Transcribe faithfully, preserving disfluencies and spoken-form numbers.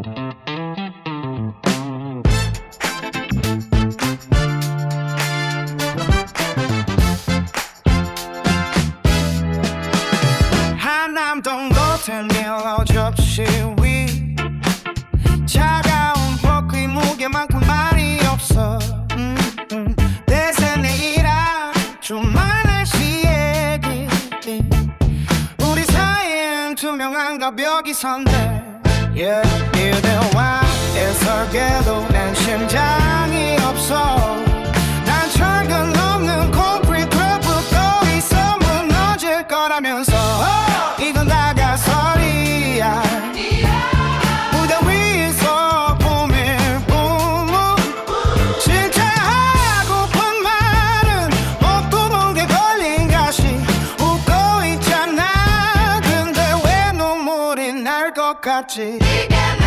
한남동 호텔 밀러 접시 위 차가운 포크의 무게만큼 말이 없어. 음, 음. 대세 내일아 주말 날씨 얘기 우리 사이엔 투명한 가벽이 선대. yeah, 이대와 애설게도 난 심장이 없어. 난 철근 없는 콘크리트를 붙고 있어. 무너질 거라면서 oh! 이건 다 가설이야. 무대 위에서 봄일 뿜은 진짜 하고픈 말은 목구멍에 걸린 가시 웃고 있잖아. 근데 왜 눈물이 날 것 같지?